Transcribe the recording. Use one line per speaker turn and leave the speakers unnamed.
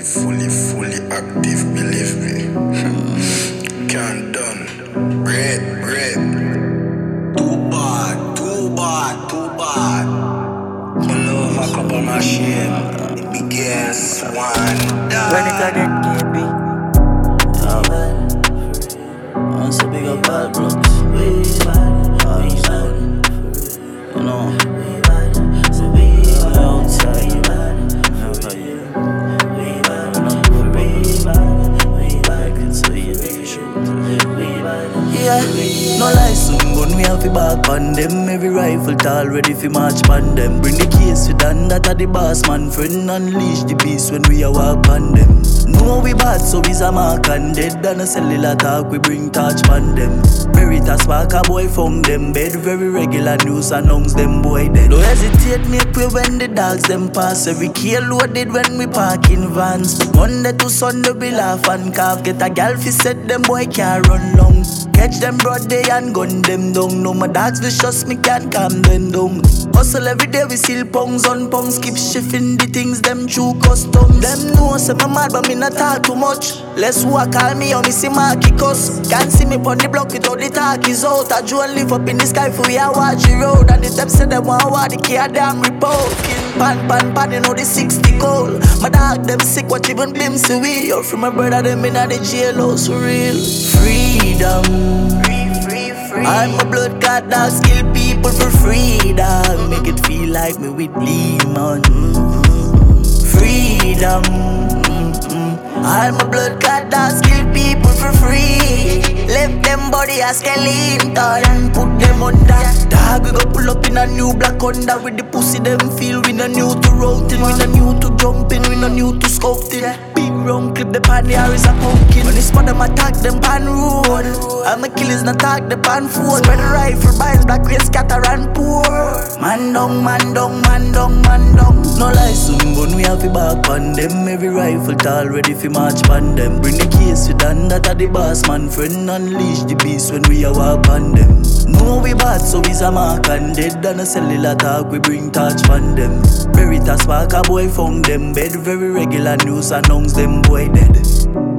fully active, believe me. Can't done. Bread. Too bad. Pull over, couple machine. The biggest one down.
When it again can't be. I'm so big up bad blocks. You know. Outside. Yeah, no lies soon, but we have to back on them. Every rifle tall, ready for march on them. Bring the case with Dan, that are the boss man. Friend unleash the beast when we a walk on them. Know we bad, so we's a mark and dead. And a cellular talk, we bring touch on them. Veritas spark a boy from them bed. Very regular news announce them boy dead. Don't hesitate, make way when the dogs them pass. Every key loaded when we park in vans. Monday to Sunday we laugh and cough. Get a gal fi set them boy can't run long. Catch them broad day and gun them down. No my dogs vicious, me can't calm them down. Hustle every day we seal pongs on pongs. Keep shifting the things them true customs. Them know say my mad but me not talk too much. Let's walk call me or me see Marky cuss. Can't see me pon the block without the talk is out. I Joe live up in the sky for we a watch the road. And the them say them want war the care damn report. Pan, you know the 60 goal. My dog them sick, what even blim see we. Or from my brother them in the jail house for real. Freedom. I'm a blood clot dog, skill people for freedom. Make it feel like me with demon. Freedom. I'm a blood clot dog, skill people for free. Left them body a skeleton, put them under. Dog we go pull up in a new black Honda. With the pussy them feel we no new to routing. We no new to jumping, we no new to scouting. Big round clip the pan, the Harris a pumpkin. When the spot them attack them pan road. I'm a killers not attack the pan food. Spread the rifle binds, black race scatter and pour. Man down. No lies soon, but we have to back on them. Every rifle tall, ready for march on them. Bring the case with Dan, that are the boss man. Friend unleash the beast when we a walk on them. Know we bad, so we's a mark and dead. And a cellular talk, we bring touch on them. Veritas spark a boy from them bed. Very regular news announce them boy dead.